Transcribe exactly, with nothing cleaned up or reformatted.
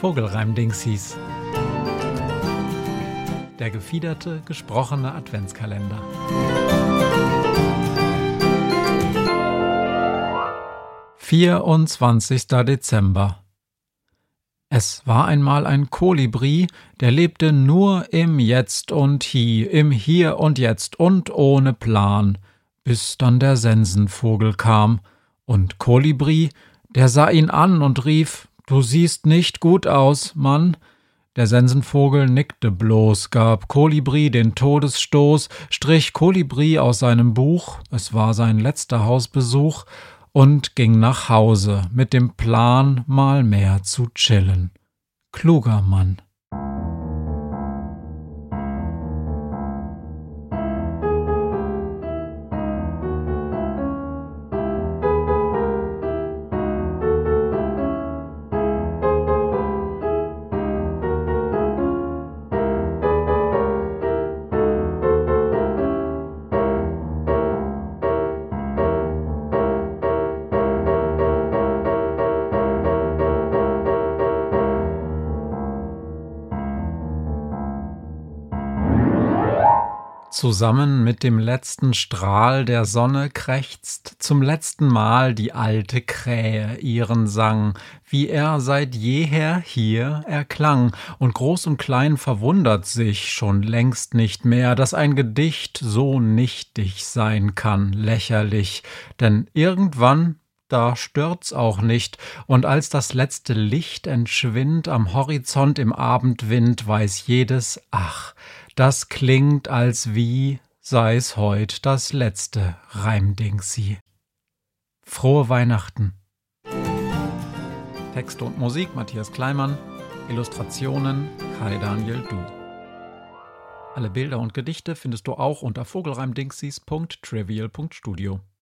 Vogelreim-Dingsies. Der gefiederte, gesprochene Adventskalender. vierundzwanzigster Dezember. Es war einmal ein Kolibri, der lebte nur im Jetzt und Hie, im Hier und Jetzt und ohne Plan, bis dann der Sensenvogel kam. Und Kolibri, der sah ihn an und rief: »Du siehst nicht gut aus, Mann.« Der Sensenvogel nickte bloß, gab Kolibri den Todesstoß, strich Kolibri aus seinem Buch, es war sein letzter Hausbesuch, und ging nach Hause mit dem Plan, mal mehr zu chillen. Kluger Mann. Zusammen mit dem letzten Strahl der Sonne krächzt zum letzten Mal die alte Krähe ihren Sang, wie er seit jeher hier erklang, und Groß und Klein verwundert sich schon längst nicht mehr, dass ein Gedicht so nichtig sein kann, lächerlich, denn irgendwann da stört's auch nicht, und als das letzte Licht entschwindt am Horizont im Abendwind, weiß jedes: Ach, das klingt, als wie sei's heut das letzte Reimdingsi. Frohe Weihnachten. Text und Musik Matthias Kleimann, Illustrationen Kai Daniel Du. Alle Bilder und Gedichte findest du auch unter vogelreimdingsies punkt trivial punkt studio.